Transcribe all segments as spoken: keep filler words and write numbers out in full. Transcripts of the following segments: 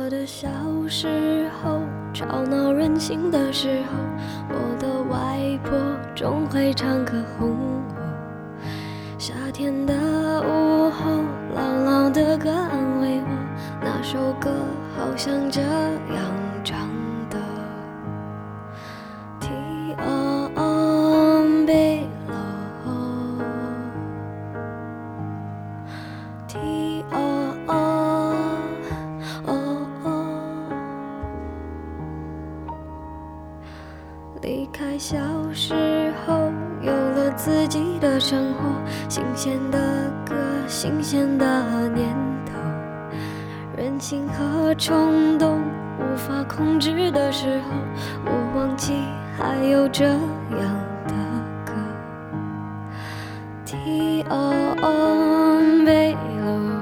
我的小时候，吵闹任性的时候，我的外婆总会唱歌哄我。夏天的午后，朗朗的歌安慰我，那首歌好像这样唱的。天白咯，天离开小时候，有了自己的生活，新鲜的歌，新鲜的念头，任性和冲动无法控制的时候，我忘记还有这样的歌。天白咯，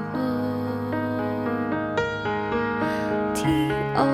天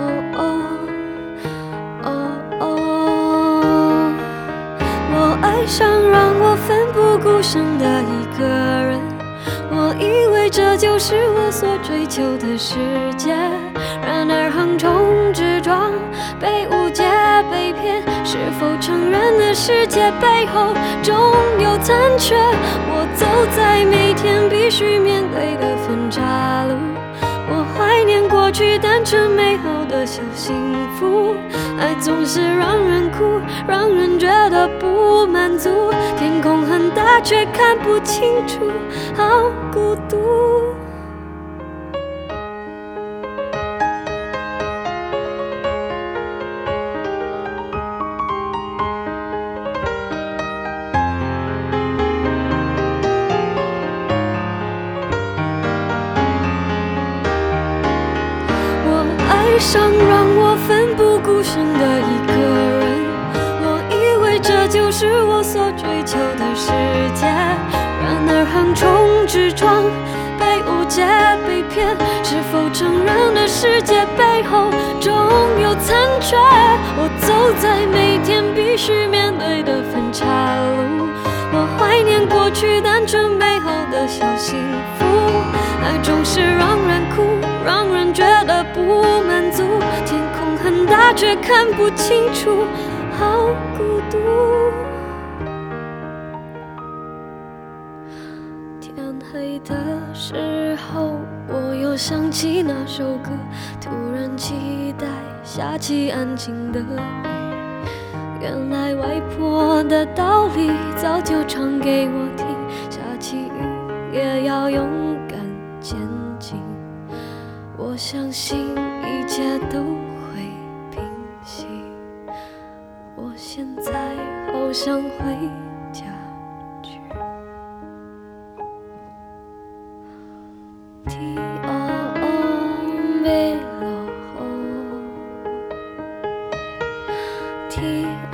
爱上让我奋不顾身的一个人，我以为这就是我所追求的世界，然而横冲直撞，被误解被骗，是否承认的世界背后总有残缺？我走在每天必须面对的分岔路，我怀念过去单纯美好的小幸福，爱总是让人哭，让人觉得不满足，天空很大却看不清楚，好孤独。爱上让我奋不顾身的一个人，我以为这就是我所追求的世界，然而横冲直撞，被误解被骗，是否承认的世界背后总有残缺？我走在每天必须面对的分岔路，我怀念过去单纯美好的小幸福，爱总是让人哭，让人觉得不满足，天空很大却看不清楚，好孤独。天黑的时候，我又想起那首歌，突然期待下起安静的雨，原来外婆的道理早就唱给我听，下起雨也要勇敢前进，我相信一切都会平息，我现在好想回家去。天白咯，天